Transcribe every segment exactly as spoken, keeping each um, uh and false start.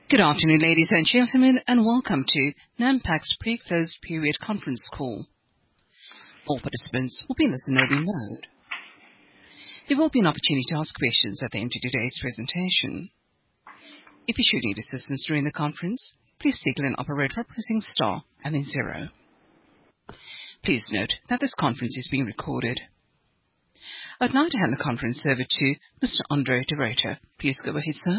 Good afternoon, ladies and gentlemen, and welcome to Nampak's pre-close period conference call. All participants will be in listen-only mode. There will be an opportunity to ask questions at the end of today's presentation. If you should need assistance during the conference, please signal an operator by pressing star and then zero. Please note that this conference is being recorded. I'd now to hand the conference over to Mister Andre de Ruyter. Please go ahead, sir.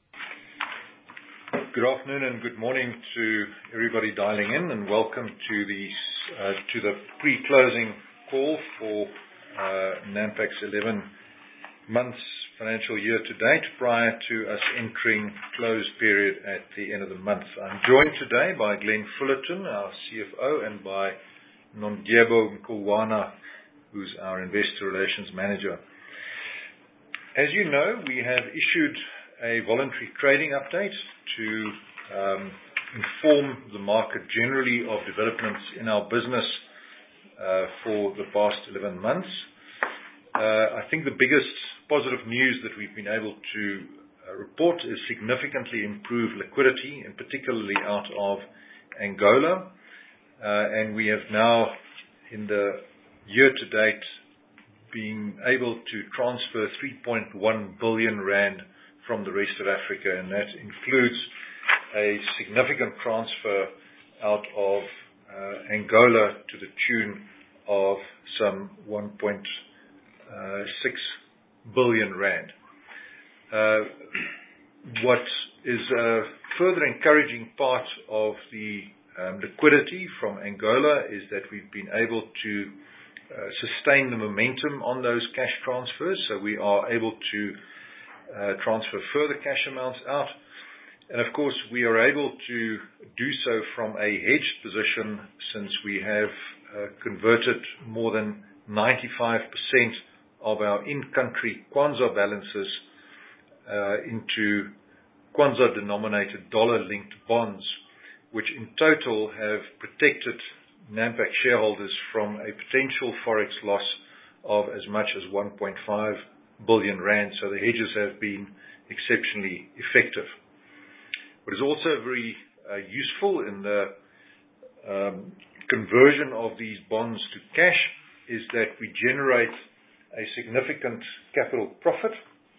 Good afternoon and good morning to everybody dialing in, and welcome to the uh, to the pre-closing call for uh, Nampak's eleven months financial year to date, prior to us entering close period at the end of the month. I'm joined today by Glenn Fullerton, our C F O, and by Nondyebo Mkulwana, who's our Investor Relations Manager. As you know, we have issued a voluntary trading update to um, inform the market generally of developments in our business uh, for the past eleven months. Uh, I think the biggest positive news that we've been able to uh, report is significantly improved liquidity, and particularly out of Angola. Uh, and we have now, in the year to date, been able to transfer three point one billion rand from the rest of Africa, and that includes a significant transfer out of uh, Angola to the tune of some one point six billion rand. Uh, what is a further encouraging part of the um, liquidity from Angola is that we've been able to uh, sustain the momentum on those cash transfers, so we are able to Uh, transfer further cash amounts out. And of course, we are able to do so from a hedged position, since we have uh, converted more than ninety-five percent of our in-country Kwanza balances uh, into Kwanza-denominated dollar-linked bonds, which in total have protected Nampak shareholders from a potential forex loss of as much as one point five billion rand. So the hedges have been exceptionally effective. What is also very uh, useful in the um, conversion of these bonds to cash is that we generate a significant capital profit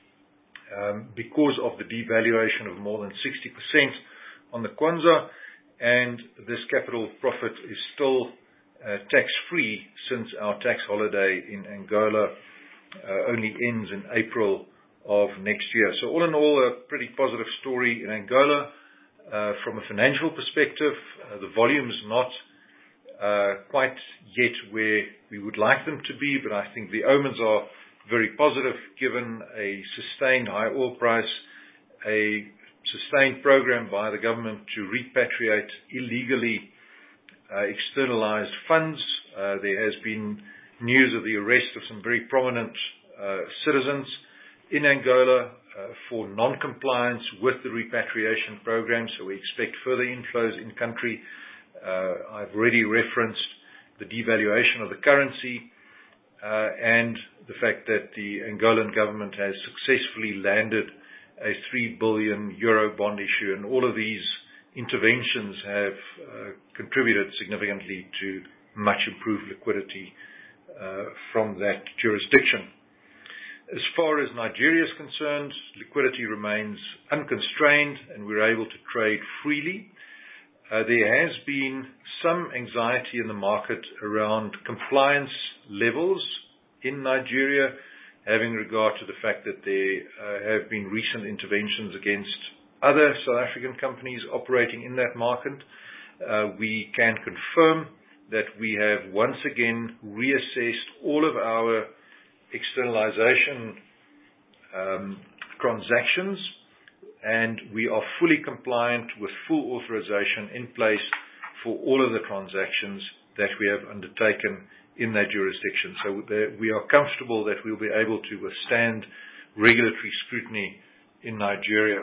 um, because of the devaluation of more than sixty percent on the Kwanza, and this capital profit is still uh, tax-free, since our tax holiday in Angola Uh, only ends in April of next year. So all in all, a pretty positive story in Angola. Uh, from a financial perspective, uh, the volume's not uh, quite yet where we would like them to be, but I think the omens are very positive, given a sustained high oil price, a sustained program by the government to repatriate illegally uh, externalized funds. Uh, there has been news of the arrest of some very prominent uh, citizens in Angola uh, for non-compliance with the repatriation program, so we expect further inflows in country. Uh, I've already referenced the devaluation of the currency uh, and the fact that the Angolan government has successfully landed a three billion euro bond issue, and all of these interventions have uh, contributed significantly to much improved liquidity Uh, from that jurisdiction. As far as Nigeria is concerned, liquidity remains unconstrained and we're able to trade freely. Uh, there has been some anxiety in the market around compliance levels in Nigeria, having regard to the fact that there uh, have been recent interventions against other South African companies operating in that market. Uh, we can confirm that we have once again reassessed all of our externalization um, transactions, and we are fully compliant with full authorization in place for all of the transactions that we have undertaken in that jurisdiction. So we are comfortable that we'll be able to withstand regulatory scrutiny in Nigeria.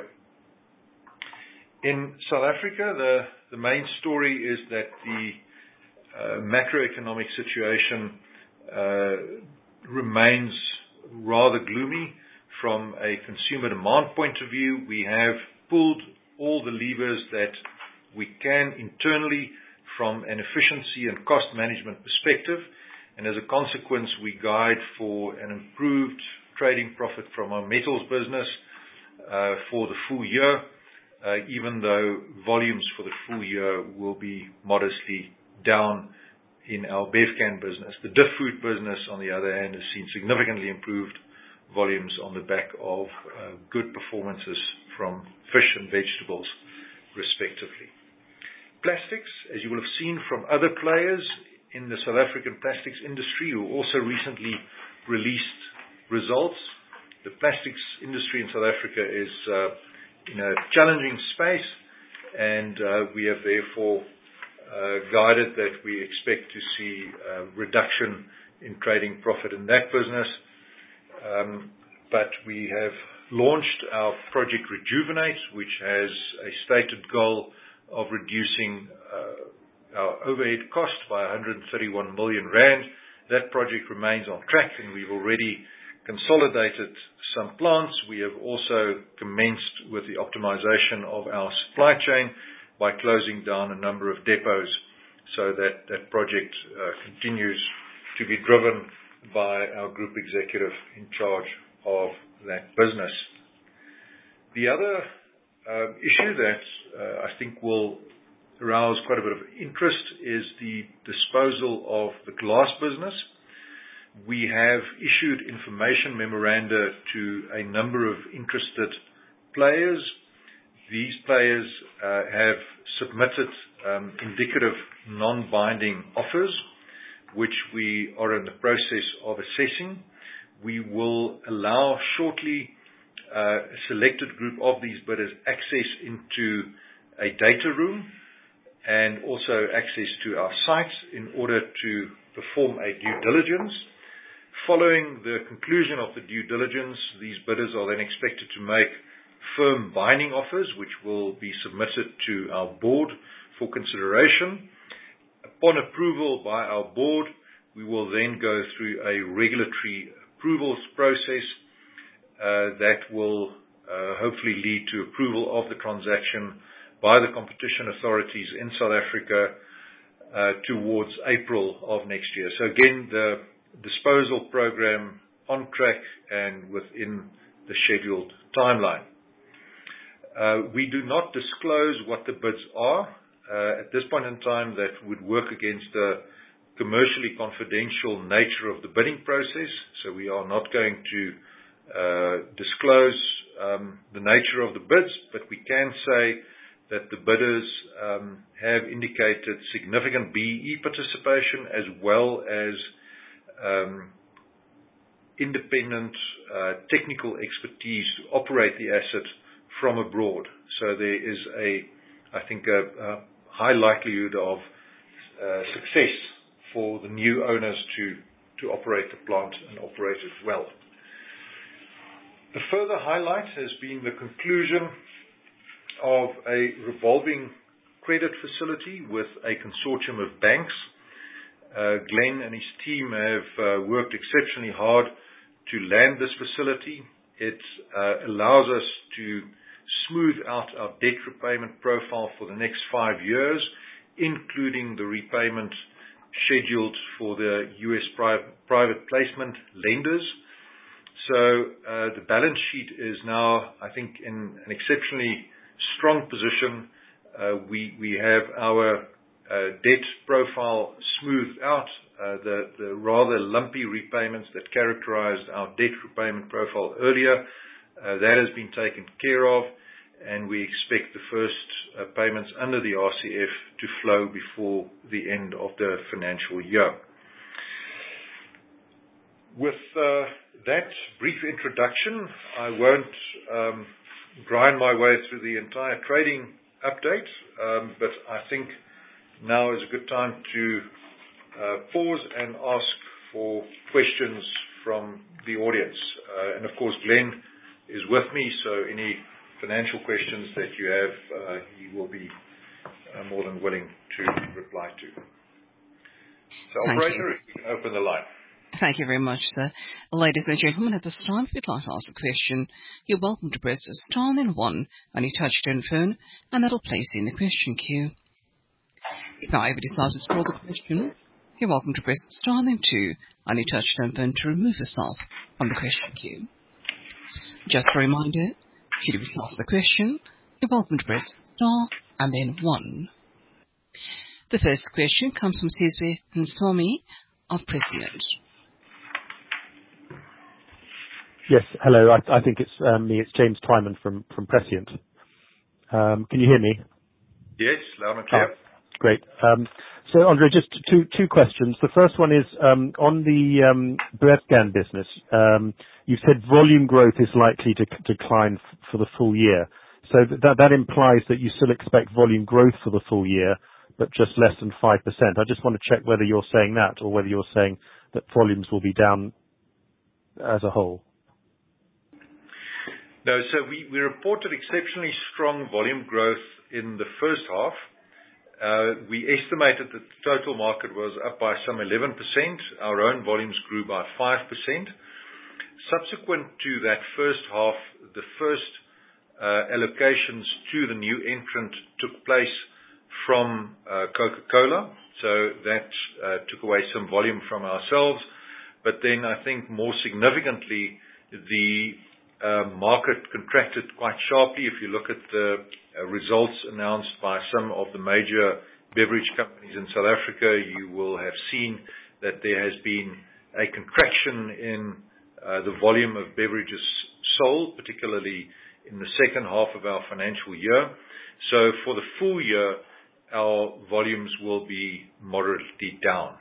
In South Africa, the, the main story is that the Uh, macroeconomic situation uh, remains rather gloomy from a consumer demand point of view. We have pulled all the levers that we can internally from an efficiency and cost management perspective. And as a consequence, we guide for an improved trading profit from our metals business uh, for the full year, uh, even though volumes for the full year will be modestly down in our Bevcan business. The DivFood business, on the other hand, has seen significantly improved volumes on the back of uh, good performances from fish and vegetables, respectively. Plastics, as you will have seen from other players in the South African plastics industry who also recently released results. The plastics industry in South Africa is uh, in a challenging space, and uh, we have therefore uh, guided that we expect to see a reduction in trading profit in that business. Um, but we have launched our Project Rejuvenate, which has a stated goal of reducing uh, our overhead cost by one hundred thirty-one million rand. That project remains on track, and we've already consolidated some plants. We have also commenced with the optimization of our supply chain by closing down a number of depots, so that that project uh, continues to be driven by our group executive in charge of that business. The other uh, issue that uh, I think will arouse quite a bit of interest is the disposal of the glass business. We have issued information memoranda to a number of interested players. These players uh, have submitted um, indicative non-binding offers, which we are in the process of assessing. We will allow shortly uh, a selected group of these bidders access into a data room and also access to our site in order to perform a due diligence. Following the conclusion of the due diligence, these bidders are then expected to make firm binding offers, which will be submitted to our board for consideration. Upon approval by our board, we will then go through a regulatory approvals process uh, that will uh, hopefully lead to approval of the transaction by the competition authorities in South Africa uh, towards April of next year. So again, the disposal program on track and within the scheduled timeline. Uh, we do not disclose what the bids are. Uh, at this point in time, that would work against the commercially confidential nature of the bidding process. So we are not going to uh, disclose um, the nature of the bids, but we can say that the bidders um, have indicated significant B E E participation as well as um, independent uh, technical expertise to operate the asset from abroad. So there is a, I think, a, a high likelihood of uh, success for the new owners to, to operate the plant and operate it well. The further highlight has been the conclusion of a revolving credit facility with a consortium of banks. Uh, Glenn and his team have uh, worked exceptionally hard to land this facility. It uh, allows us to smooth out our debt repayment profile for the next five years, including the repayment scheduled for the U S private, private placement lenders. So uh, the balance sheet is now, I think, in an exceptionally strong position. Uh, we we have our uh, debt profile smoothed out. Uh, the the rather lumpy repayments that characterized our debt repayment profile earlier, uh, that has been taken care of, and we expect the first uh, payments under the R C F to flow before the end of the financial year. With uh, that brief introduction, I won't um, grind my way through the entire trading update, um, but I think now is a good time to uh, pause and ask for questions from the audience. Uh, and of course, Glenn is with me, so any financial questions that you have, uh, he will be uh, more than willing to reply to. So, Thank operator, you. if you can open the line. Thank you very much, sir. Ladies and gentlemen, at this time, if you'd like to ask a question, you're welcome to press star and then one on your touch-tone phone, and that'll place you in the question queue. If however you decide to scroll the question, you're welcome to press star and then two on your touch-tone phone to remove yourself from the question queue. Just a reminder, if you wish to ask the question, you're welcome to press star and then one. The first question comes from Sizwe Nsomi of Prescient. Yes, hello. I, I think it's um, me. It's James Twyman from from Prescient. Um, can you hear me? Yes, loud and clear. Oh, great. Um, so, Andre, just two two questions. The first one is um, on the um, Bevcan business. Um, you said volume growth is likely to c- decline f- for the full year. So that that implies that you still expect volume growth for the full year, but just less than five percent. I just want to check whether you're saying that or whether you're saying that volumes will be down as a whole. No, so we, we reported exceptionally strong volume growth in the first half. Uh, we estimated that the total market was up by some eleven percent. Our own volumes grew by five percent. Subsequent to that first half, the first uh, allocations to the new entrant took place from uh, Coca-Cola. So that uh, took away some volume from ourselves. But then I think more significantly, the Uh, market contracted quite sharply. If you look at the uh, results announced by some of the major beverage companies in South Africa, you will have seen that there has been a contraction in uh, the volume of beverages sold, particularly in the second half of our financial year. So for the full year, our volumes will be moderately down.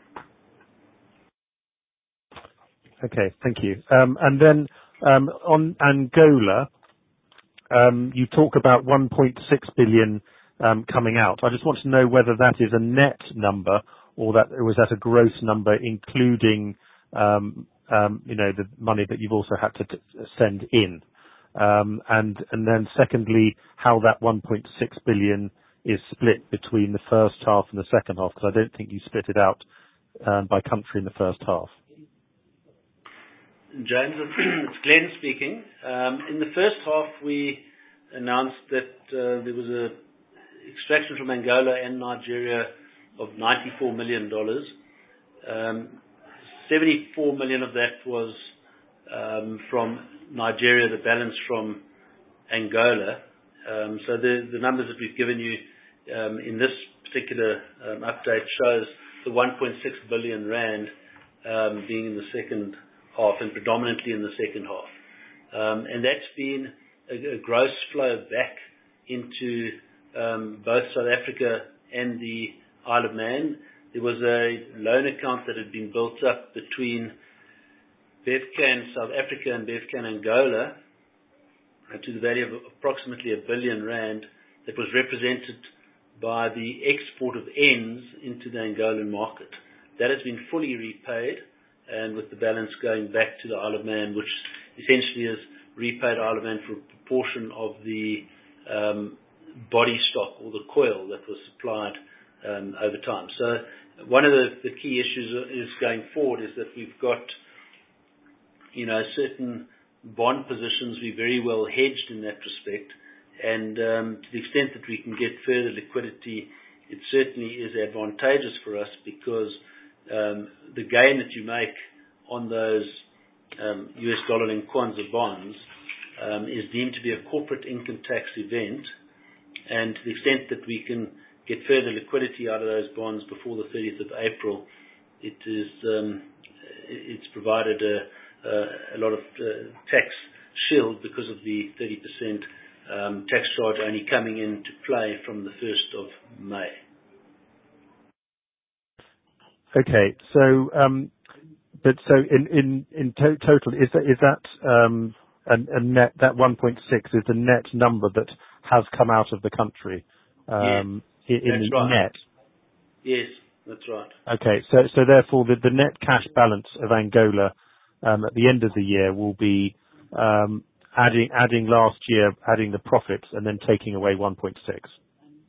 Okay, thank you. Um, and then Um, on Angola, um, you talk about one point six billion um, coming out. I just want to know whether that is a net number or that or was that a gross number, including um, um, you know the money that you've also had to t- send in. Um, and and then secondly, how that one point six billion is split between the first half and the second half, because I don't think you split it out um, by country in the first half. James, it's Glenn speaking. Um, in the first half, we announced that uh, there was a extraction from Angola and Nigeria of ninety-four million dollars. Um, seventy-four million dollars of that was um, from Nigeria, the balance from Angola. Um, so the, the numbers that we've given you um, in this particular um, update shows the one point six billion rand um, being in the second half and predominantly in the second half. Um, and that's been a, a gross flow back into um, both South Africa and the Isle of Man. There was a loan account that had been built up between Bevcan South Africa and Bevcan Angola uh, to the value of approximately a billion rand that was represented by the export of ends into the Angolan market. That has been fully repaid, and with the balance going back to the Isle of Man, which essentially has repaid Isle of Man for a proportion of the um, body stock or the coil that was supplied um, over time. So one of the, the key issues is going forward is that we've got, you know, certain bond positions we're very well hedged in that respect, and um, to the extent that we can get further liquidity, it certainly is advantageous for us because Um, the gain that you make on those um, U S dollar-linked Kwanza bonds um, is deemed to be a corporate income tax event, and to the extent that we can get further liquidity out of those bonds before the thirtieth of April, it is um, it's provided a, a, a lot of uh, tax shield because of the thirty percent um, tax charge only coming into play from the first of May. Okay. So, um, but so in in in to- total, is that is that um, a, a net that one point six is the net number that has come out of the country um, yes, in, in the right. net? Yes, that's right. Okay. So so therefore, the, the net cash balance of Angola um, at the end of the year will be um, adding adding last year, adding the profits, and then taking away one point six.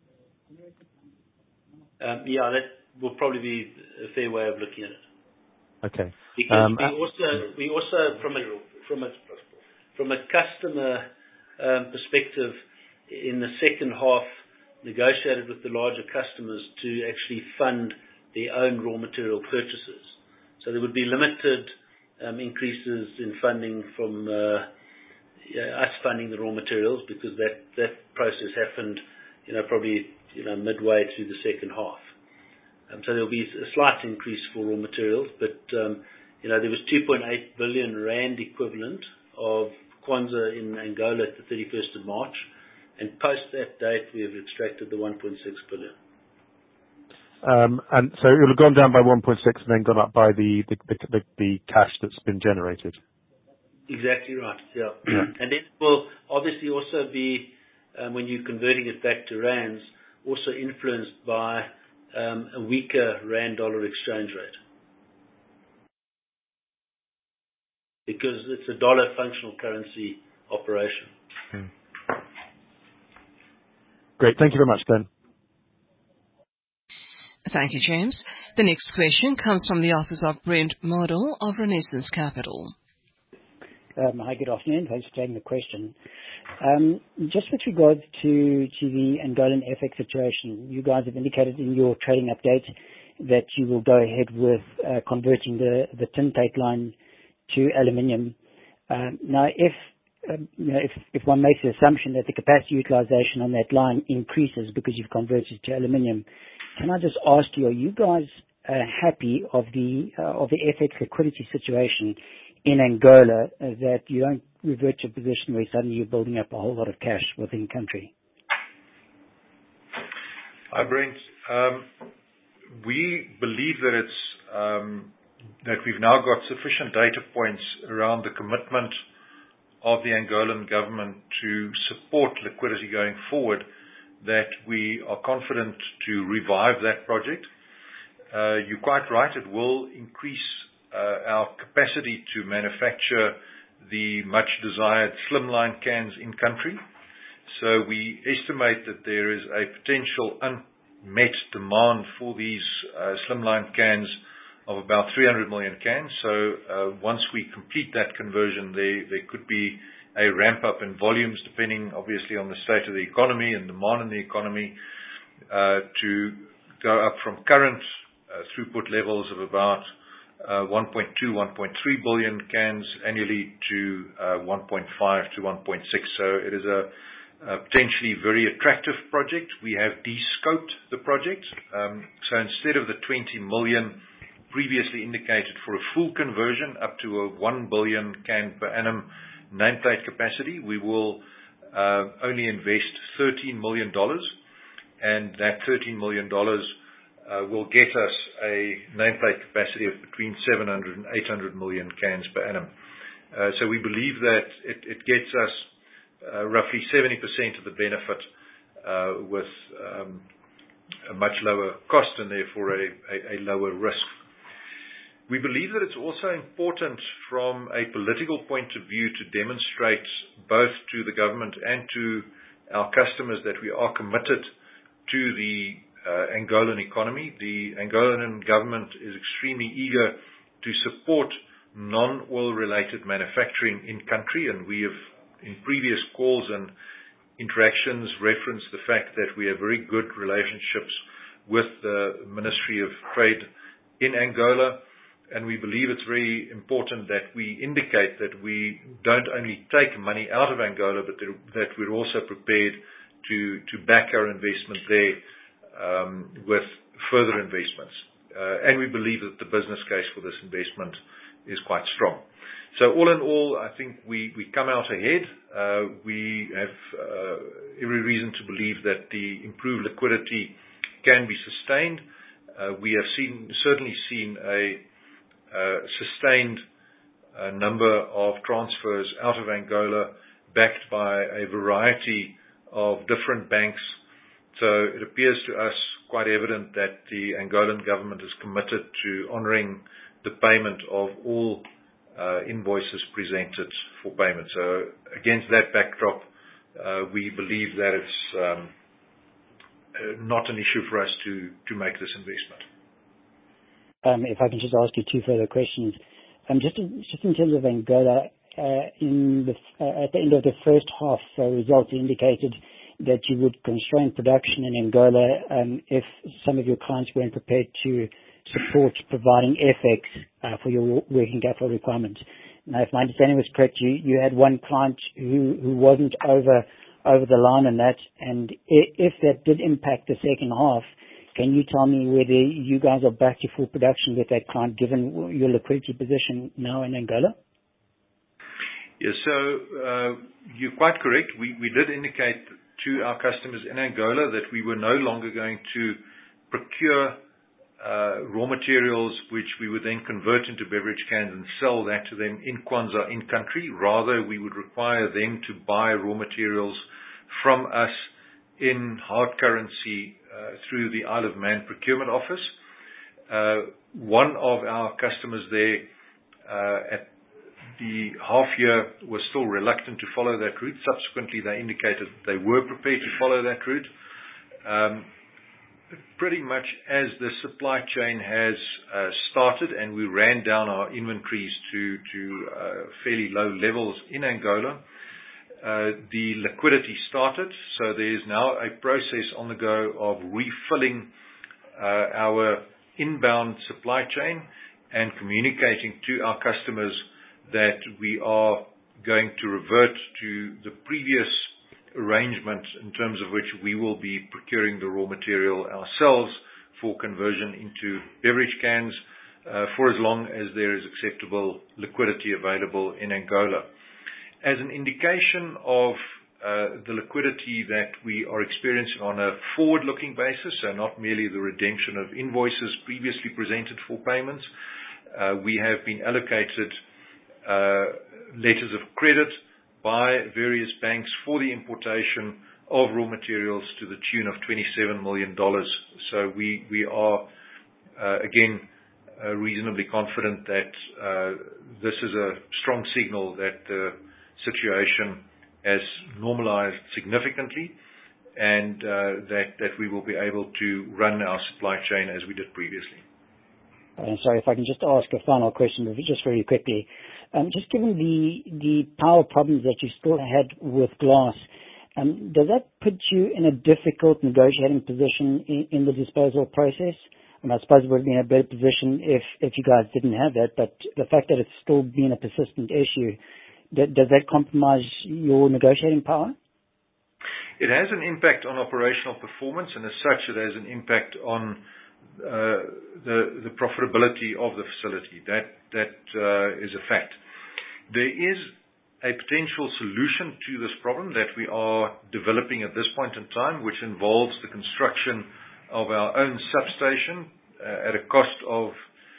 Um, yeah, that will probably be a fair way of looking at it. Okay. Because Um, we also, we also from a from a from a customer um, perspective, in the second half, negotiated with the larger customers to actually fund their own raw material purchases. So there would be limited um, increases in funding from uh, yeah, us funding the raw materials, because that that process happened, you know, probably you know midway through the second half. Um, so there will be a slight increase for raw materials, but um, you know there was two point eight billion rand equivalent of Kwanza in Angola at the thirty-first of March, and post that date we have extracted the one point six billion. Um, and so it will have gone down by one point six and then gone up by the the, the, the, the cash that's been generated. Exactly right. Yeah, yeah. And it will obviously also be um, when you're converting it back to rands, also influenced by um, a weaker rand dollar exchange rate, because it's a dollar functional currency operation. Hmm. Great. Thank you very much, Glenn. Thank you, James. The next question comes from the office of Brent Model of Renaissance Capital. Um, hi, good afternoon. Thanks for taking the question. Um, just with regards to, to the Angolan F X situation, you guys have indicated in your trading update that you will go ahead with uh, converting the, the tinplate line to aluminium. Um, now, if um, you know, if, if one makes the assumption that the capacity utilization on that line increases because you've converted to aluminium, can I just ask you, are you guys uh, happy of the uh, of the F X liquidity situation in Angola, uh, that you don't revert to a position where suddenly you're building up a whole lot of cash within country? Hi, Brent. Um, we believe that it's um, that we've now got sufficient data points around the commitment of the Angolan government to support liquidity going forward, that we are confident to revive that project. Uh, you're quite right, it will increase uh, our capacity to manufacture the much desired slimline cans in country. So we estimate that there is a potential unmet demand for these uh, slimline cans of about three hundred million cans. So uh, once we complete that conversion, there, there could be a ramp up in volumes, depending obviously on the state of the economy and demand in the economy, uh, to go up from current uh, throughput levels of about uh, one point two, one point three billion cans annually to uh, one point five to one point six. So it is a, a potentially very attractive project. We have de-scoped the project. Um, so instead of the twenty million previously indicated for a full conversion up to a one billion can per annum nameplate capacity, we will uh, only invest thirteen million dollars, and that thirteen million dollars uh, will get us a nameplate capacity of between seven hundred and eight hundred million cans per annum. Uh, so we believe that it, it gets us uh, roughly seventy percent of the benefit uh, with um, a much lower cost and therefore a, a, a lower risk. We believe that it's also important from a political point of view to demonstrate both to the government and to our customers that we are committed to the uh, Angolan economy. The Angolan government is extremely eager to support non-oil related manufacturing in country, and we have in previous calls and interactions referenced the fact that we have very good relationships with the Ministry of Trade in Angola. And we believe it's very important that we indicate that we don't only take money out of Angola, but that we're also prepared to, to back our investment there um, with further investments. Uh, and we believe that the business case for this investment is quite strong. So all in all, I think we, we come out ahead. Uh, we have uh, every reason to believe that the improved liquidity can be sustained. Uh, we have seen certainly seen a Uh, sustained uh, number of transfers out of Angola backed by a variety of different banks. So it appears to us quite evident that the Angolan government is committed to honoring the payment of all uh, invoices presented for payment. So against that backdrop, uh, we believe that it's um, uh, not an issue for us to, to make this investment. Um, if I can just ask you two further questions. Um, just, in, just in terms of Angola, uh, in the, uh, at the end of the first half uh, results indicated that you would constrain production in Angola um, if some of your clients weren't prepared to support providing F X uh, for your working capital requirements. Now, if my understanding was correct, you, you had one client who, who wasn't over over the line on that, and if that did impact the second half, can you tell me whether you guys are back to full production with that client, given your liquidity position now in Angola? Yes, so uh, you're quite correct. We, we did indicate to our customers in Angola that we were no longer going to procure uh, raw materials which we would then convert into beverage cans and sell that to them in Kwanza, in country. Rather, we would require them to buy raw materials from us in hard currency uh, through the Isle of Man procurement office. Uh, one of our customers there uh, at the half year was still reluctant to follow that route. Subsequently, they indicated they were prepared to follow that route. Um, pretty much as the supply chain has uh, started and we ran down our inventories to, to uh, fairly low levels in Angola, uh, the liquidity started. So there is now a process on the go of refilling uh, our inbound supply chain and communicating to our customers that we are going to revert to the previous arrangement in terms of which we will be procuring the raw material ourselves for conversion into beverage cans uh, for as long as there is acceptable liquidity available in Angola. As an indication of uh, the liquidity that we are experiencing on a forward-looking basis, so not merely the redemption of invoices previously presented for payments, uh, we have been allocated Uh, letters of credit by various banks for the importation of raw materials to the tune of twenty-seven million dollars. So we, we are, uh, again, uh, reasonably confident that uh, this is a strong signal that the situation has normalized significantly and uh, that, that we will be able to run our supply chain as we did previously. I'm sorry, if I can just ask a final question, just very quickly. Um, just given the the power problems that you still had with glass, um, does that put you in a difficult negotiating position in, in the disposal process? And I suppose it would be in a better position if, if you guys didn't have that, but the fact that it's still been a persistent issue, that, does that compromise your negotiating power? It has an impact on operational performance, and as such it has an impact on Uh, the, the profitability of the facility. That, that uh, is a fact. There is a potential solution to this problem that we are developing at this point in time, which involves the construction of our own substation uh, at a cost of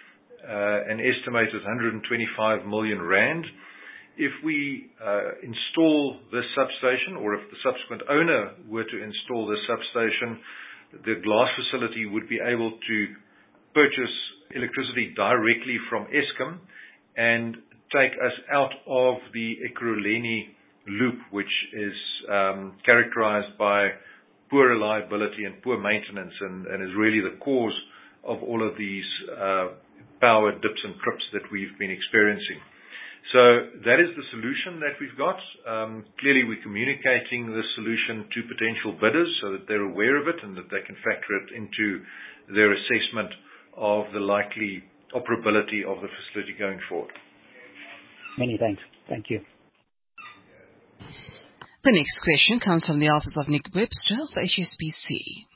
uh, an estimated one hundred twenty-five million rand. If we uh, install this substation, or if the subsequent owner were to install this substation, the glass facility would be able to purchase electricity directly from Eskom and take us out of the Ekurhuleni loop, which is um, characterized by poor reliability and poor maintenance and, and is really the cause of all of these uh, power dips and trips that we've been experiencing. So that is the solution that we've got. Um, clearly, we're communicating the solution to potential bidders so that they're aware of it and that they can factor it into their assessment of the likely operability of the facility going forward. Many thanks. Thank you. The next question comes from the office of Nick Webster of H S B C.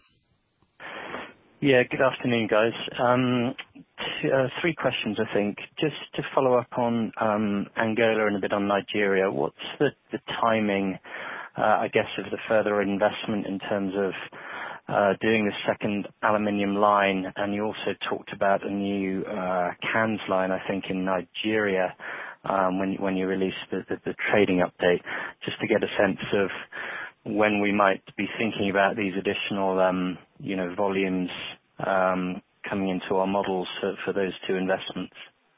Yeah, good afternoon, guys. Um, t- uh, three questions, I think. Just to follow up on um, Angola and a bit on Nigeria, what's the, the timing, uh, I guess, of the further investment in terms of uh, doing the second aluminium line? And you also talked about a new uh, cans line, I think, in Nigeria um, when, when you released the, the, the trading update, just to get a sense of when we might be thinking about these additional, um, you know, volumes um, coming into our models for, for those two investments.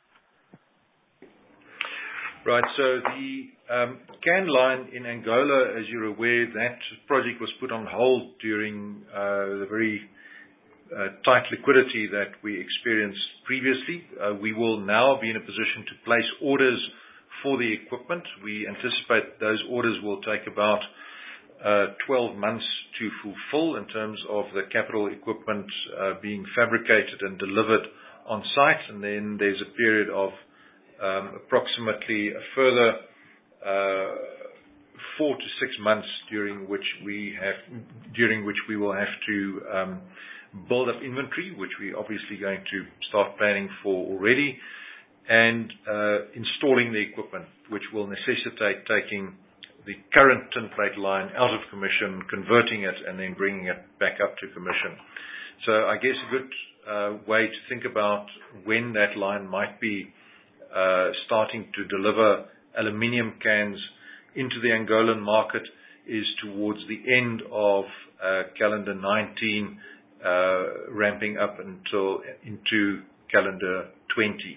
Right. So the um, can line in Angola, as you're aware, that project was put on hold during uh, the very uh, tight liquidity that we experienced previously. Uh, we will now be in a position to place orders for the equipment. We anticipate those orders will take about uh, twelve months to fulfill in terms of the capital equipment uh, being fabricated and delivered on site. And then there's a period of um, approximately a further uh, four to six months during which we have, during which we will have to um, build up inventory, which we're obviously going to start planning for already, and uh, installing the equipment, which will necessitate taking the current tin plate line out of commission, converting it, and then bringing it back up to commission. So I guess a good uh, way to think about when that line might be uh, starting to deliver aluminium cans into the Angolan market is towards the end of uh, calendar nineteen, uh, ramping up until into calendar twenty.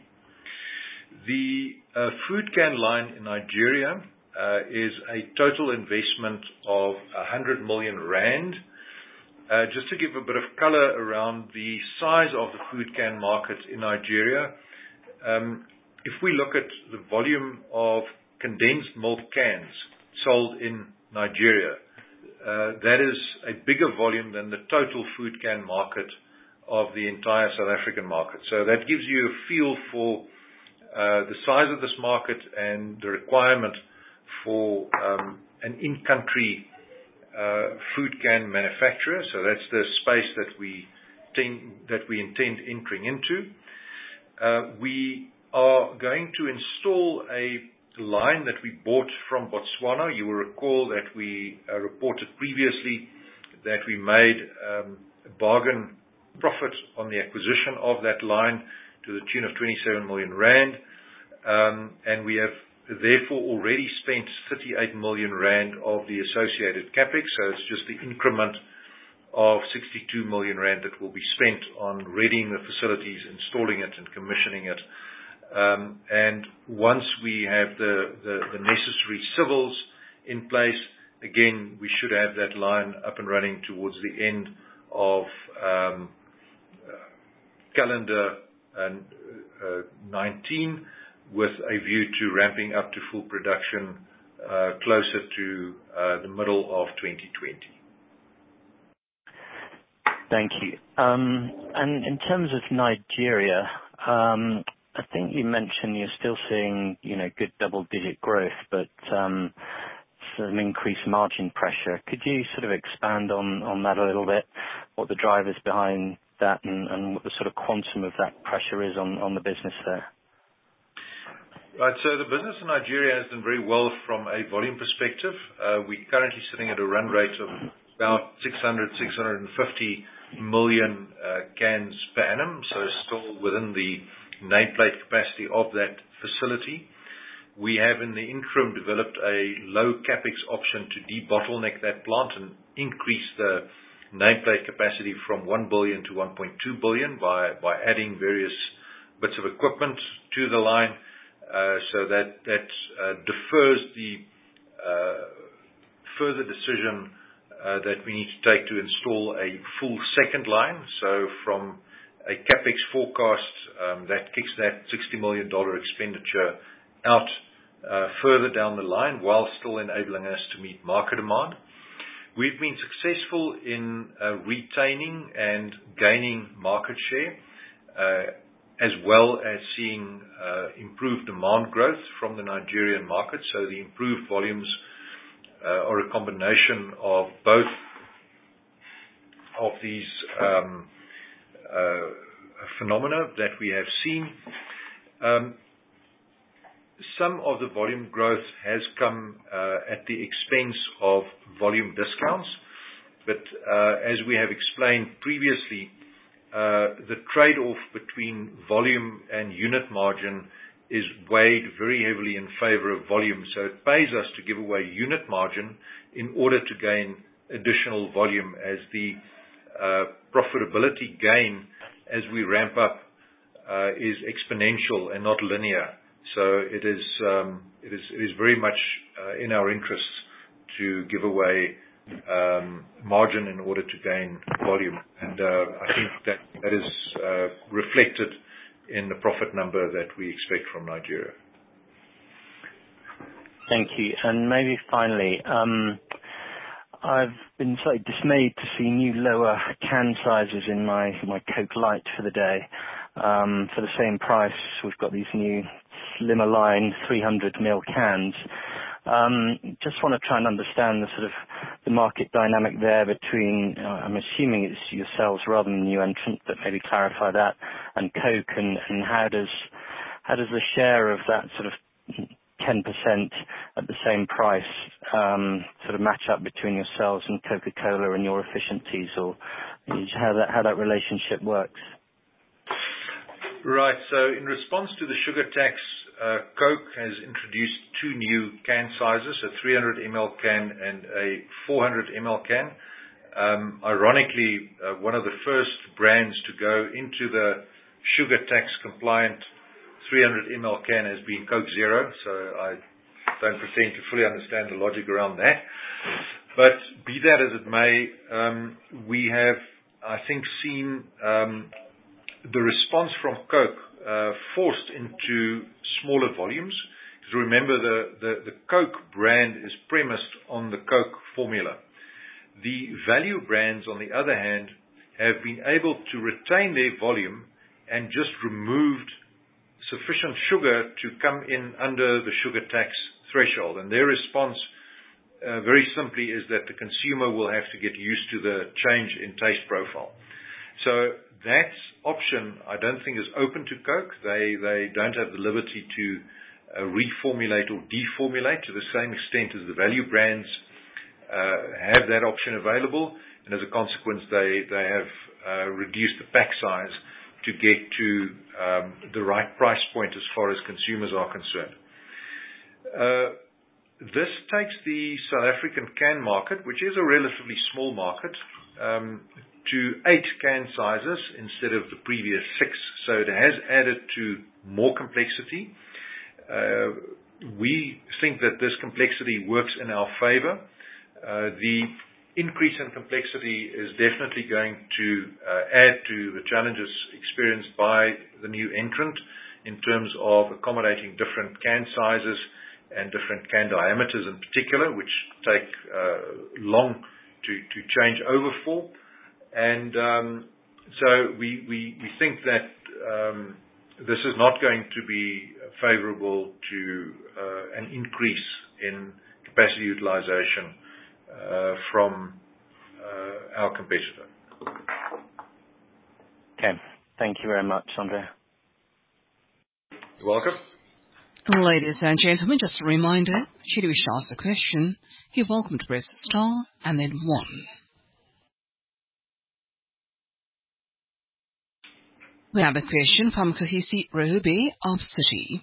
The uh, food can line in Nigeria uh, is a total investment of one hundred million rand. Uh, just to give a bit of color around the size of the food can market in Nigeria, um, if we look at the volume of condensed milk cans sold in Nigeria, uh, that is a bigger volume than the total food can market of the entire South African market. So that gives you a feel for uh, the size of this market and the requirement for um, an in-country uh, food can manufacturer. So that's the space that we tend, that we intend entering into. Uh, we are going to install a line that we bought from Botswana. You will recall that we uh, reported previously that we made um, a bargain profit on the acquisition of that line to the tune of twenty-seven million rand, um, and we have therefore already spent thirty-eight million rand of the associated capex. So it's just the increment of sixty-two million rand that will be spent on readying the facilities, installing it, and commissioning it. Um, and once we have the, the, the necessary civils in place, again, we should have that line up and running towards the end of um, uh, calendar uh, uh, nineteen, with a view to ramping up to full production uh, closer to uh, the middle of twenty twenty. Thank you. Um, and in terms of Nigeria, um, I think you mentioned you're still seeing, you know, good double-digit growth, but um, some increased margin pressure. Could you sort of expand on, on that a little bit, what the drivers behind that and, and what the sort of quantum of that pressure is on, on the business there? Right, so the business in Nigeria has done very well from a volume perspective. Uh, we're currently sitting at a run rate of about six hundred, six hundred fifty million uh, cans per annum, so still within the nameplate capacity of that facility. We have in the interim developed a low capex option to debottleneck that plant and increase the nameplate capacity from one billion to one point two billion by, by adding various bits of equipment to the line, uh, so that, that uh, defers the uh, further decision uh, that we need to take to install a full second line. So from a capex forecast, um, that kicks that sixty million dollars expenditure out uh, further down the line while still enabling us to meet market demand. We've been successful in uh, retaining and gaining market share, uh, as well as seeing uh, improved demand growth from the Nigerian market. So the improved volumes uh, are a combination of both of these um, uh, phenomena that we have seen. Um, some of the volume growth has come uh, at the expense of volume discounts, but uh, as we have explained previously, uh, the trade-off between volume and unit margin is weighed very heavily in favor of volume. So it pays us to give away unit margin in order to gain additional volume, as the uh, profitability gain as we ramp up uh, is exponential and not linear. So it is um, it is it is very much uh, in our interests to give away um, margin in order to gain volume. And uh, I think that that is uh, reflected in the profit number that we expect from Nigeria. Thank you. And maybe finally, um, I've been slightly dismayed to see new lower can sizes in my, my Coke Light for the day. Um, for the same price, we've got these new slimmer line three hundred milliliter cans. Um, just want to try and understand the sort of the market dynamic there between, uh, I'm assuming it's yourselves rather than the new entrant, but maybe clarify that, and Coke, and, and how does how does the share of that sort of ten percent at the same price um, sort of match up between yourselves and Coca-Cola and your efficiencies, or how that how that relationship works? Right. So in response to the sugar tax, uh, Coke has introduced two new can sizes, a three hundred milliliter can and a four hundred milliliter can. Um, ironically, uh, one of the first brands to go into the sugar tax compliant three hundred milliliter can has been Coke Zero, so I don't pretend to fully understand the logic around that. But be that as it may, um, we have, I think, seen um, the response from Coke uh, forced into smaller volumes. Because remember, the, the, the Coke brand is premised on the Coke formula. The value brands, on the other hand, have been able to retain their volume and just removed sufficient sugar to come in under the sugar tax threshold. And their response, uh, very simply, is that the consumer will have to get used to the change in taste profile. So that option, I don't think, is open to Coke. They they don't have the liberty to uh, reformulate or deformulate to the same extent as the value brands uh, have that option available. And as a consequence, they, they have uh, reduced the pack size to get to um, the right price point as far as consumers are concerned. Uh, this takes the South African can market, which is a relatively small market, um, to eight can sizes instead of the previous six. So it has added to more complexity. Uh, we think that this complexity works in our favor. Uh, the increase in complexity is definitely going to uh, add to the challenges experienced by the new entrant in terms of accommodating different can sizes and different can diameters in particular, which take uh, long to, to change over for. And um, so we, we, we think that um, this is not going to be favorable to uh, an increase in capacity utilization uh, from uh, our competitor. Okay. Thank you very much, Andre. You're welcome. Ladies and gentlemen, just a reminder, should you wish to ask a question, you're welcome to press star and then one. We have a question from Kohisi Rohube of Citi.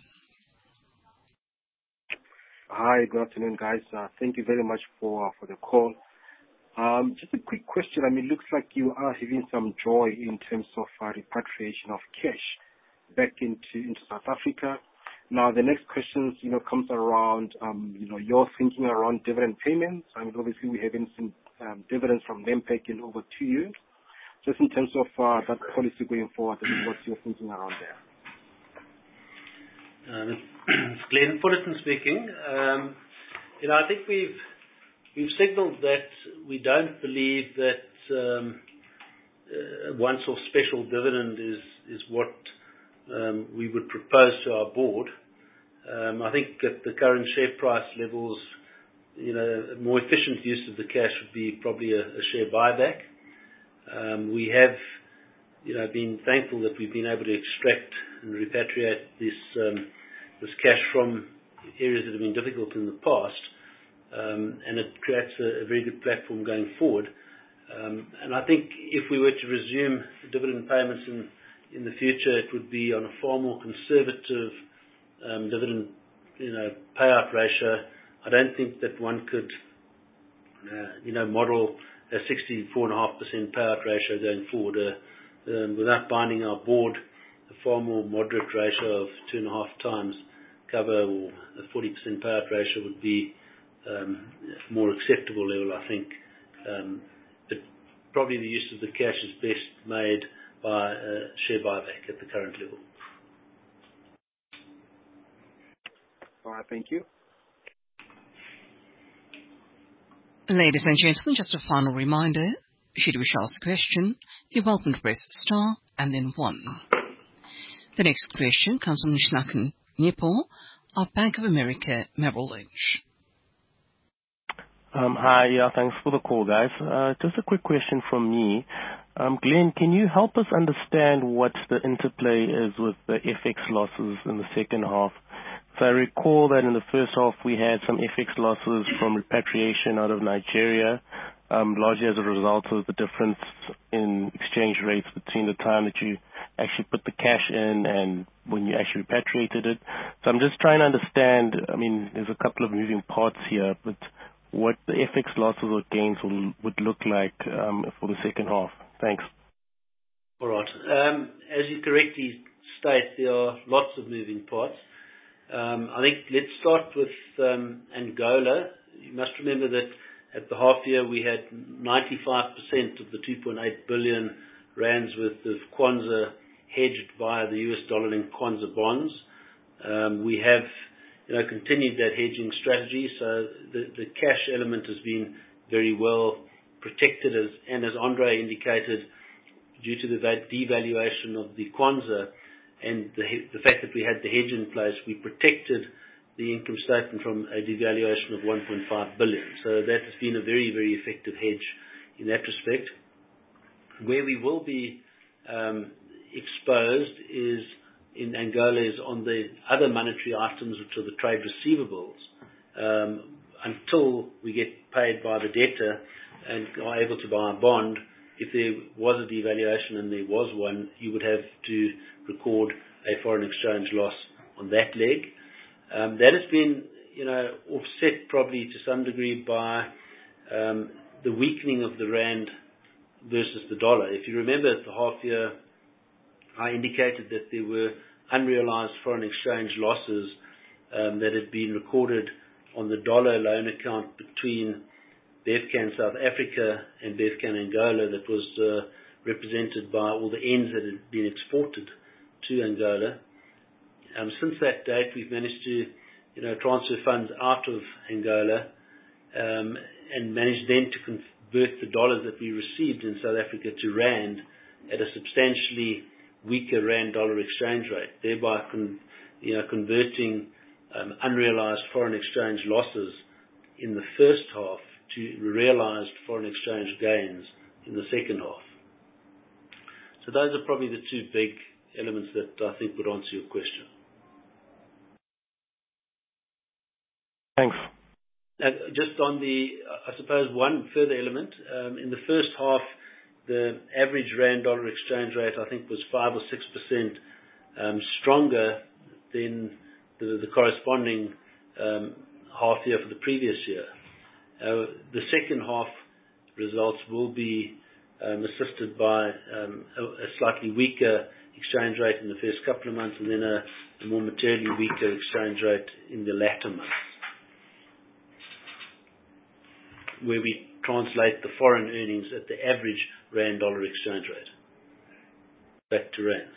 Hi, good afternoon, guys. Uh, thank you very much for uh, for the call. Um, just a quick question. I mean, it looks like you are having some joy in terms of uh, repatriation of cash back into into South Africa. Now, the next question, you know, comes around, um, you know, your thinking around dividend payments. I mean, obviously, we haven't seen um, dividends from Nampak in over two years. Just in terms of uh, that policy going forward, I mean, what's your thinking around there? Um, it's Glenn Fullerton speaking. Um, you know, I think we've we've signalled that we don't believe that um, uh, once-off special dividend is is what um, we would propose to our board. Um, I think at the current share price levels, you know, a more efficient use of the cash would be probably a, a share buyback. Um, we have, you know, been thankful that we've been able to extract and repatriate this um, this cash from areas that have been difficult in the past, um, and it creates a, a very good platform going forward. Um, and I think if we were to resume dividend payments in in the future, it would be on a far more conservative um, dividend, you know, payout ratio. I don't think that one could, uh, you know, model a sixty-four point five percent payout ratio going forward, uh, um, without binding our board. A far more moderate ratio of two and a half times cover, or a forty percent payout ratio would be um, a more acceptable level, I think, Um, but probably the use of the cash is best made by a share buyback at the current level. All right, thank you. Ladies and gentlemen, just a final reminder, should you wish to ask a question, you're welcome to press star and then one. The next question comes from Nishnakun Nyepo of Bank of America Merrill Lynch. Um, hi, yeah, thanks for the call, guys. Uh, just a quick question from me. Um, Glenn, can you help us understand what the interplay is with the F X losses in the second half? So I recall that in the first half we had some F X losses from repatriation out of Nigeria, um, largely as a result of the difference in exchange rates between the time that you actually put the cash in and when you actually repatriated it. So I'm just trying to understand, I mean, there's a couple of moving parts here, but what the F X losses or gains will, would look like um, for the second half. Thanks. All right. Um, as you correctly state, there are lots of moving parts. Um, I think let's start with um, Angola. You must remember that at the half year we had ninety-five percent of the two point eight billion rands worth of Kwanza hedged via the U S dollar-linked Kwanza bonds. Um, we have you know, continued that hedging strategy, so the, the cash element has been very well protected, as, and as Andre indicated, due to the devaluation of the Kwanza and the, the fact that we had the hedge in place, we protected the income statement from a devaluation of one point five billion. So that has been a very, very effective hedge in that respect. Where we will be um, exposed is in Angola is on the other monetary items, which are the trade receivables, um, until we get paid by the debtor and are able to buy a bond. If there was a devaluation, and there was one, you would have to record a foreign exchange loss on that leg. Um, that has been, you know, offset probably to some degree by um, the weakening of the rand versus the dollar. If you remember at the half year, I indicated that there were unrealized foreign exchange losses um, that had been recorded on the dollar loan account between Bevcan South Africa and Bevcan Angola that was uh, represented by all the ends that had been exported to Angola. Um, since that date, we've managed to, you know, transfer funds out of Angola um, and managed then to convert the dollars that we received in South Africa to rand at a substantially weaker rand-dollar exchange rate, thereby con- you know, converting um, unrealized foreign exchange losses in the first half to realized foreign exchange gains in the second half. So those are probably the two big elements that I think would answer your question. Thanks. Now, just on the, I suppose, one further element, um, in the first half, the average rand-dollar exchange rate, I think, was five or six percent um, stronger than the, the corresponding um, half year for the previous year. Uh, the second half results will be um, assisted by um, a, a slightly weaker exchange rate in the first couple of months, and then a, a more materially weaker exchange rate in the latter months, where we translate the foreign earnings at the average rand-dollar exchange rate back to rands.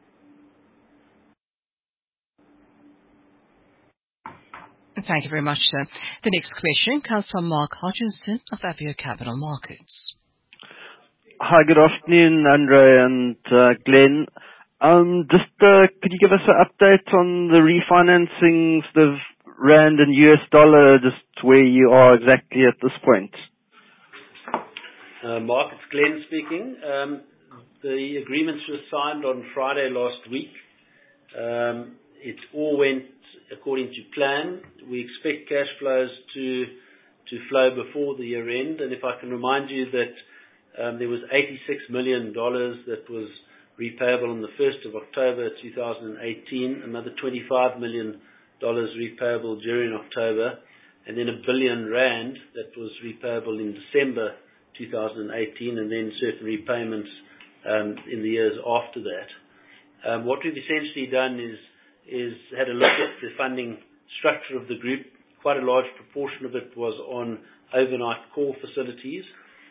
Thank you very much, sir. The next question comes from Mark Hodgson of Avior Capital Markets. Hi, good afternoon, Andre and uh, Glenn. Um, just uh, could you give us an update on the refinancing of rand and U S dollar, just where you are exactly at this point? Uh, Mark, it's Glenn speaking. Um, the agreements were signed on Friday last week. Um, it all went according to plan. We expect cash flows to to flow before the year end, and if I can remind you that um, there was eighty-six million dollars that was repayable on the first of October two thousand eighteen, another twenty-five million dollars repayable during October, and then a billion rand that was repayable in December two thousand eighteen, and then certain repayments um, in the years after that. Um, what we've essentially done is is had a look at the funding structure of the group. Quite a large proportion of it was on overnight call facilities,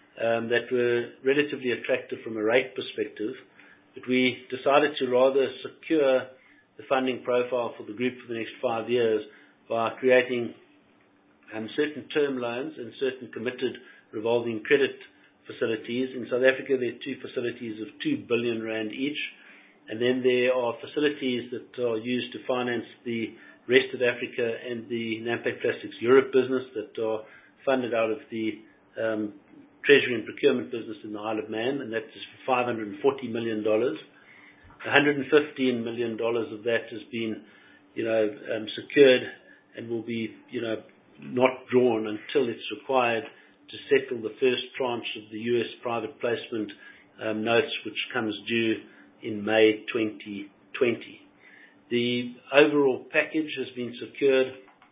um, that were relatively attractive from a rate perspective, but we decided to rather secure the funding profile for the group for the next five years by creating um, certain term loans and certain committed revolving credit facilities. In South Africa, there are two facilities of two billion rand each, and then there are facilities that are used to finance the rest of Africa and the Nampak Plastics Europe business that are funded out of the um, Treasury and Procurement business in the Isle of Man, and that is for five hundred forty million dollars. one hundred fifteen million dollars of that has been, you know, um, secured and will be, you know, not drawn until it's required to settle the first tranche of the U S private placement um, notes, which comes due in May twenty twenty. The overall package has been secured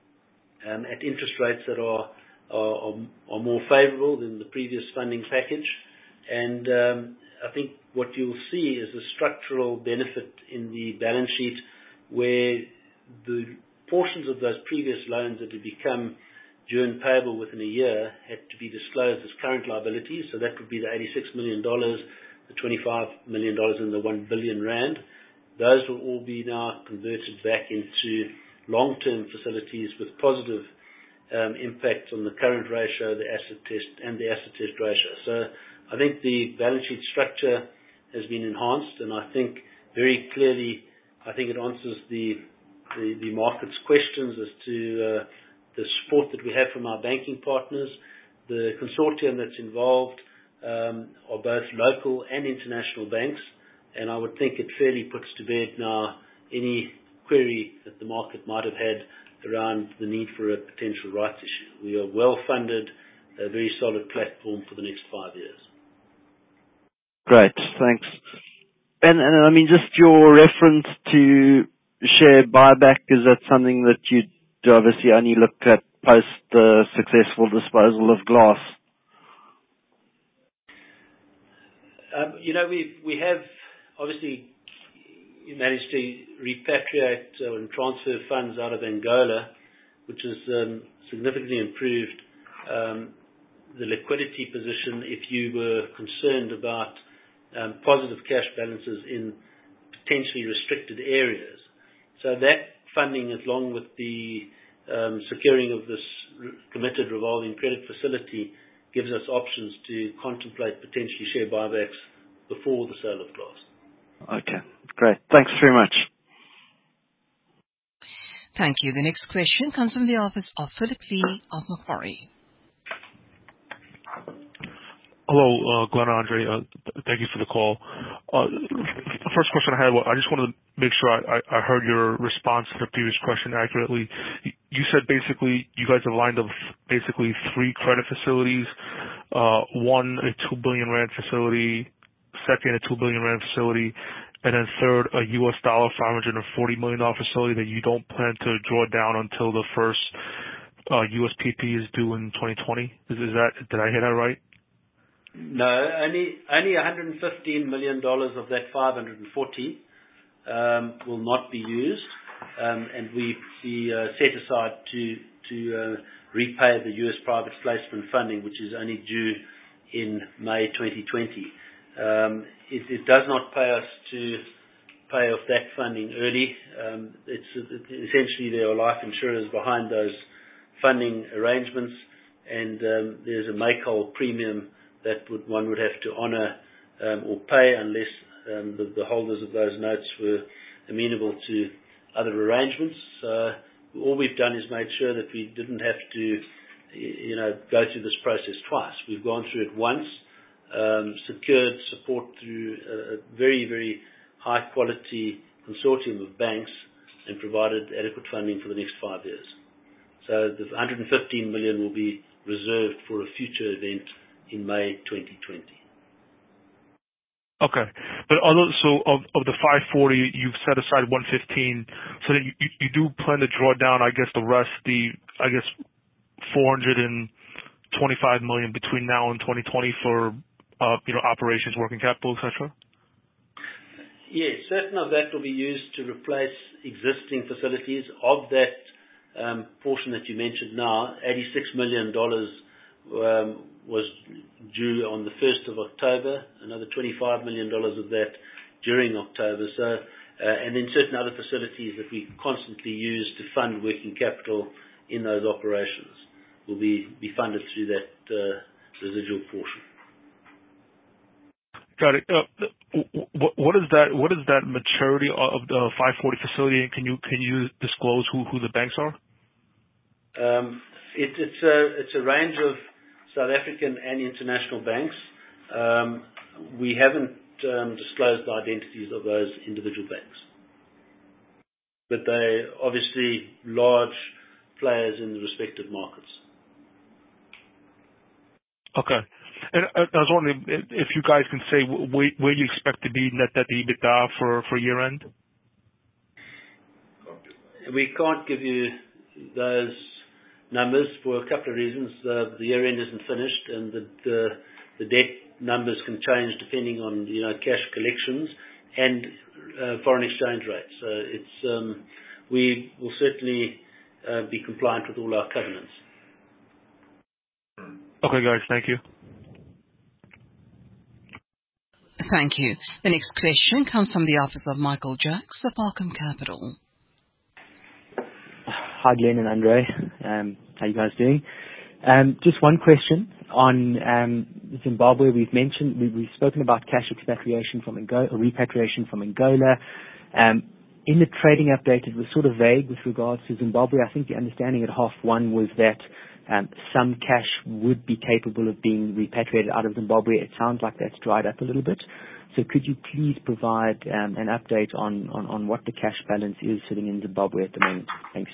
um, at interest rates that are, are, are more favorable than the previous funding package. And um, I think what you'll see is a structural benefit in the balance sheet where the portions of those previous loans that had become due and payable within a year had to be disclosed as current liabilities. So that would be the eighty-six million dollars, the twenty-five million dollars, and the one billion rand. Those will all be now converted back into long-term facilities with positive um, impact on the current ratio, the asset test, and the asset test ratio. So I think the balance sheet structure has been enhanced, and I think very clearly, I think it answers the the, the market's questions as to uh, the support that we have from our banking partners. The consortium that's involved um, are both local and international banks, and I would think it fairly puts to bed now any query that the market might have had around the need for a potential rights issue. We are well funded, a very solid platform for the next five years. Great, thanks. And, and I mean, just your reference to share buyback, is that something that you obviously only look at post the successful disposal of glass? Um, you know, we we have obviously managed to repatriate uh, and transfer funds out of Angola, which has um, significantly improved um, the liquidity position if you were concerned about um, positive cash balances in potentially restricted areas. So that funding, along with the um, securing of this re- committed revolving credit facility, gives us options to contemplate potentially share buybacks before the sale of glass. Okay, great. Thanks very much. Thank you. The next question comes from the office of Philip Lee of Macquarie. Hello, uh, Glenn, Andre. Uh, th- thank you for the call. Uh, the first question I had, well, I just wanted to make sure I, I, I heard your response to the previous question accurately. You said basically you guys have lined up basically three credit facilities, uh, one a two billion rand facility, second a two billion rand facility, and then third a U S dollar five hundred forty million dollars facility that you don't plan to draw down until the first uh, U S P P is due in twenty twenty. Is, is that, did I hear that right? No, only only one hundred fifteen million dollars of that five hundred forty um, will not be used, um, and we, we uh, set aside to to uh, repay the U S private placement funding, which is only due in May twenty twenty. Um, it, it does not pay us to pay off that funding early. Um, it's it, essentially there are life insurers behind those funding arrangements, and um, there's a make-whole premium that would, one would have to honour um, or pay unless um, the, the holders of those notes were amenable to other arrangements. So all we've done is made sure that we didn't have to, you know, go through this process twice. We've gone through it once, um, secured support through a very, very high-quality consortium of banks, and provided adequate funding for the next five years. So the one hundred fifteen million dollars will be reserved for a future event in May twenty twenty. Okay. But although, so of, of the five forty, you've set aside one fifteen, so that you, you, you do plan to draw down, I guess, the rest, the, I guess, four hundred twenty-five million between now and twenty twenty for, uh, you know, operations, working capital, et cetera? Yes, certain of that will be used to replace existing facilities. Of that um, portion that you mentioned now, eighty-six million dollars um, was due on the first of October, another twenty-five million dollars of that during October. So, uh, and then certain other facilities that we constantly use to fund working capital in those operations will be, be funded through that uh, residual portion. Got it. Uh, what, what is that? What is that maturity of the five forty facility? And can you can you disclose who, who the banks are? Um, it, it's a it's a range of South African and international banks. Um, we haven't um, disclosed the identities of those individual banks, but they obviously large players in the respective markets. Okay. And I was wondering if you guys can say where, where you expect to be net debt to EBITDA for, for year end? We can't give you those numbers for a couple of reasons. Uh, the year end isn't finished, and the, the the debt numbers can change depending on you know cash collections and uh, foreign exchange rates. So it's um, we will certainly uh, be compliant with all our covenants. Okay, guys. Thank you. Thank you. The next question comes from the office of Michael Jacks of Welcome Capital. Hi, Glenn and Andre. Um, how are you guys doing? Um, just one question on um, Zimbabwe. We've mentioned, we, we've spoken about cash expatriation from Angola, or repatriation from Angola. Um, in the trading update, it was sort of vague with regards to Zimbabwe. I think the understanding at half one was that um, some cash would be capable of being repatriated out of Zimbabwe. It sounds like that's dried up a little bit. So could you please provide um, an update on, on, on what the cash balance is sitting in Zimbabwe at the moment? Thanks.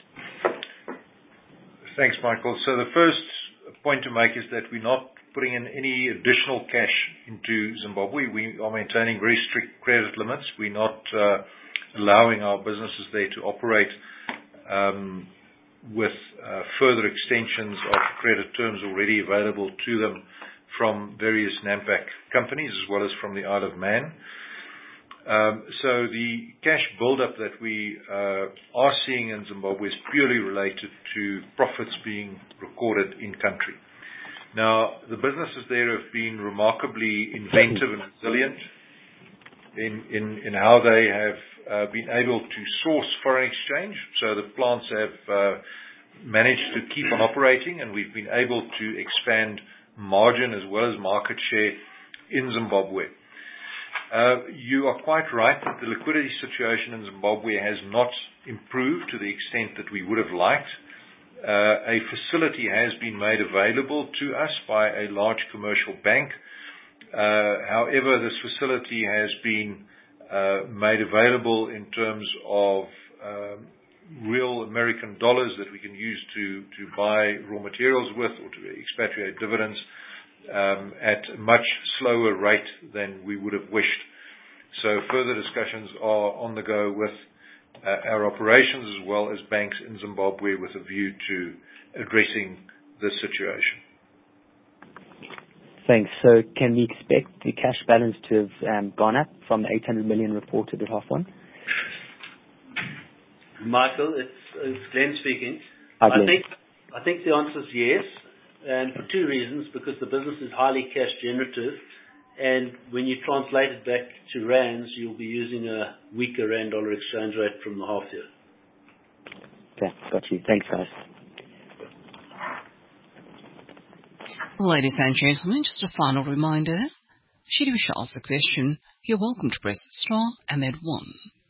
Thanks, Michael. So the first point to make is that we're not putting in any additional cash into Zimbabwe. We are maintaining very strict credit limits. We're not uh, allowing our businesses there to operate um, with uh, further extensions of credit terms already available to them from various Nampak companies as well as from the Isle of Man. Um, so the cash buildup that we uh, are seeing in Zimbabwe is purely related to profits being recorded in country. Now, the businesses there have been remarkably inventive and resilient in, in, in how they have uh, been able to source foreign exchange. So the plants have uh, managed to keep on operating, and we've been able to expand margin as well as market share in Zimbabwe. Uh, you are quite right that the liquidity situation in Zimbabwe has not improved to the extent that we would have liked. Uh, a facility has been made available to us by a large commercial bank. Uh, however, this facility has been uh, made available in terms of um, real American dollars that we can use to, to buy raw materials with or to expatriate dividends um, at a much slower rate than we would have wished. So further discussions are on the go with uh, our operations as well as banks in Zimbabwe with a view to addressing this situation. Thanks. So can we expect the cash balance to have um, gone up from the eight hundred million reported at half one? Michael, it's, it's Glenn speaking. Hi, Glenn. I think I think the answer is yes, and for two reasons: because the business is highly cash generative, and when you translate it back to rands, you'll be using a weaker rand dollar exchange rate from the half year. Okay, got you. Thanks, guys. Ladies and gentlemen, just a final reminder: should you wish to ask a question, you're welcome to press star and then one.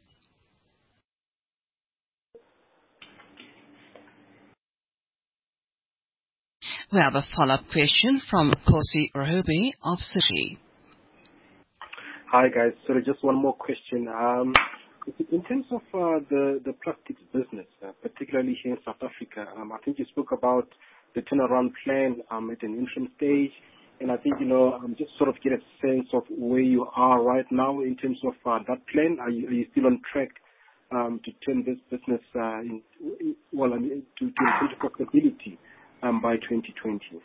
We have a follow-up question from Kosi Rahobi of Citi. Hi, guys. Sorry, just one more question. Um, in terms of uh, the, the plastics business, uh, particularly here in South Africa, um, I think you spoke about the turnaround plan um, at an interim stage. And I think, you know, um, just sort of get a sense of where you are right now in terms of uh, that plan. Are you, are you still on track um, to turn this business uh, in, well, I mean, to, to improve profitability um, by twenty twenty?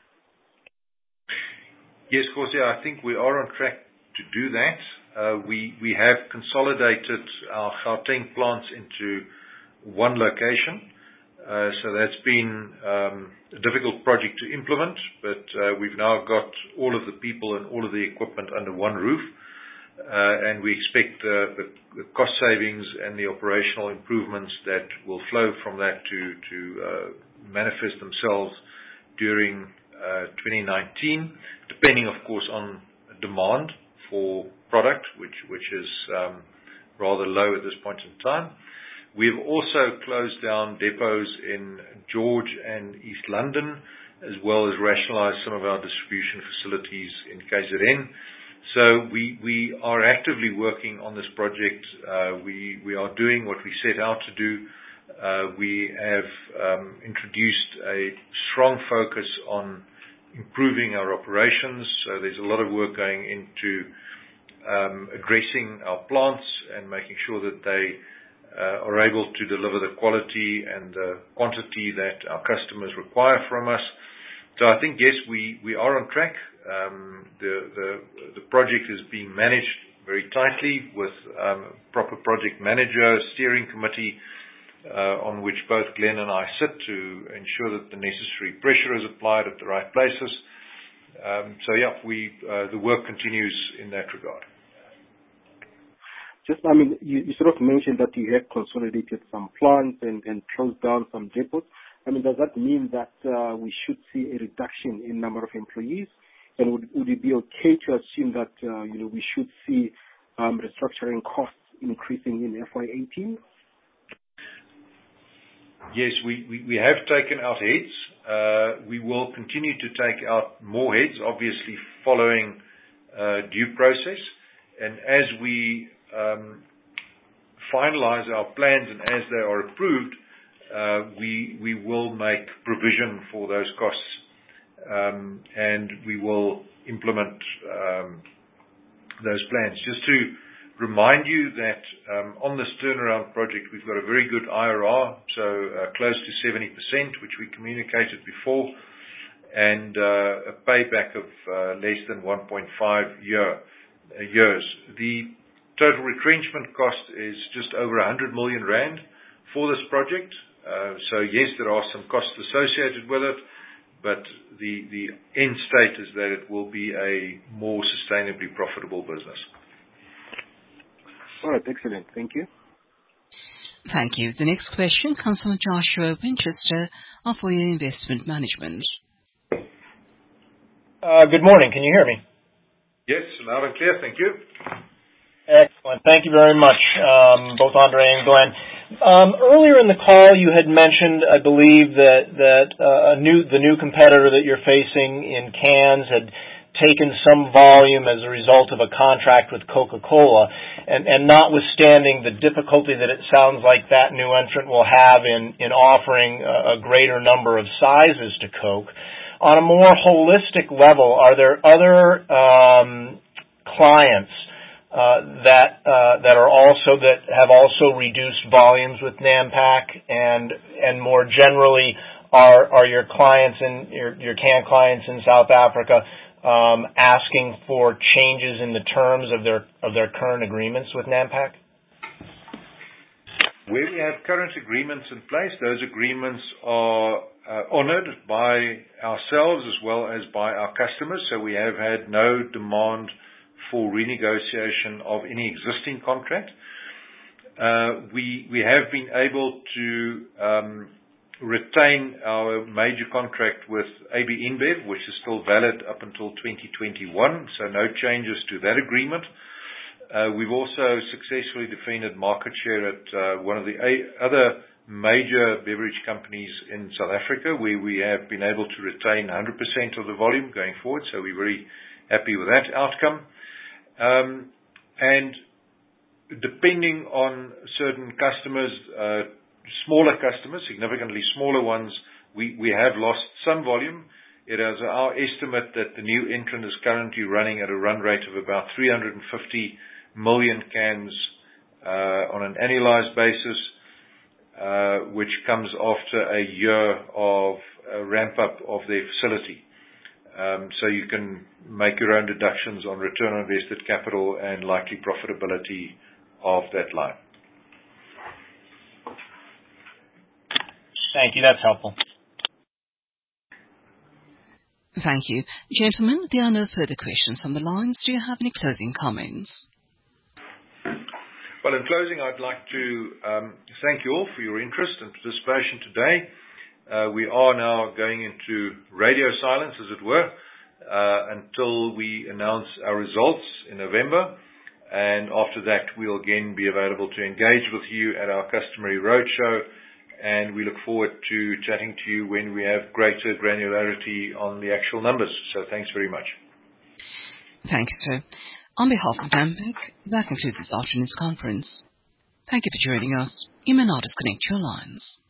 Yes, Kosi, I think we are on track to do that. Uh, we, we have consolidated our Gauteng plants into one location. Uh, so that's been um, a difficult project to implement, but uh, we've now got all of the people and all of the equipment under one roof, uh, and we expect uh, the, the cost savings and the operational improvements that will flow from that to, to uh, manifest themselves during uh, twenty nineteen, depending, of course, on demand for product, which, which is um, rather low at this point in time. We've also closed down depots in George and East London, as well as rationalized some of our distribution facilities in K Z N. So we, we are actively working on this project. Uh, we, we are doing what we set out to do. Uh, we have um, introduced a strong focus on improving our operations. So there's a lot of work going into um, addressing our plants and making sure that they Uh, are able to deliver the quality and the quantity that our customers require from us. So I think, yes, we, we are on track. Um, the, the, the project is being managed very tightly with um, a proper project manager, steering committee, uh, on which both Glenn and I sit to ensure that the necessary pressure is applied at the right places. Um, so, yeah, we, uh, the work continues in that regard. Just, I mean, you, you sort of mentioned that you have consolidated some plants and, and closed down some depots. I mean, does that mean that uh, we should see a reduction in number of employees? And would, would it be okay to assume that, uh, you know, we should see um, restructuring costs increasing in F Y eighteen? Yes, we, we, we have taken out heads. Uh, we will continue to take out more heads, obviously following uh, due process. And as we Um, finalize our plans and as they are approved, uh, we we will make provision for those costs, um, and we will implement um, those plans. Just to remind you that um, on this turnaround project, we've got a very good I R R, so uh, close to seventy percent, which we communicated before, and uh, a payback of uh, less than one point five year, uh, years. The total retrenchment cost is just over one hundred million rand for this project. Uh, so yes, there are some costs associated with it, but the, the end state is that it will be a more sustainably profitable business. All right, excellent. Thank you. Thank you. The next question comes from Joshua Winchester of Foyer Investment Management. Uh, good morning. Can you hear me? Yes, loud and clear. Thank you. Excellent. Thank you very much, um, both Andre and Glenn. Um, earlier in the call, you had mentioned, I believe, that that uh, a new the new competitor that you're facing in cans had taken some volume as a result of a contract with Coca-Cola, and, and notwithstanding the difficulty that it sounds like that new entrant will have in in offering a, a greater number of sizes to Coke, on a more holistic level, are there other um, clients Uh, that uh, that are also that have also reduced volumes with Nampak, and and more generally, are are your clients in your your can clients in South Africa um, asking for changes in the terms of their of their current agreements with Nampak? Where we have current agreements in place, those agreements are uh, honored by ourselves as well as by our customers. So we have had no demand for renegotiation of any existing contract. Uh, we we have been able to um, retain our major contract with A B InBev, which is still valid up until twenty twenty-one, so no changes to that agreement. Uh, we've also successfully defended market share at uh, one of the a- other major beverage companies in South Africa, where we have been able to retain one hundred percent of the volume going forward, so we're very happy with that outcome. Um, and depending on certain customers, uh, smaller customers, significantly smaller ones, we, we have lost some volume. It is our estimate that the new entrant is currently running at a run rate of about three hundred fifty million cans uh, on an annualized basis, uh, which comes after a year of a ramp-up of their facility. Um, so you can make your own deductions on return on invested capital and likely profitability of that line. Thank you. That's helpful. Thank you. Gentlemen, there are no further questions on the lines. Do you have any closing comments? Well, in closing, I'd like to um, thank you all for your interest and participation today. Uh, we are now going into radio silence, as it were, uh, until we announce our results in November. And after that, we'll again be available to engage with you at our customary roadshow. And we look forward to chatting to you when we have greater granularity on the actual numbers. So thanks very much. Thank you, sir. On behalf of Nampak, that concludes this afternoon's conference. Thank you for joining us. You may now disconnect your lines.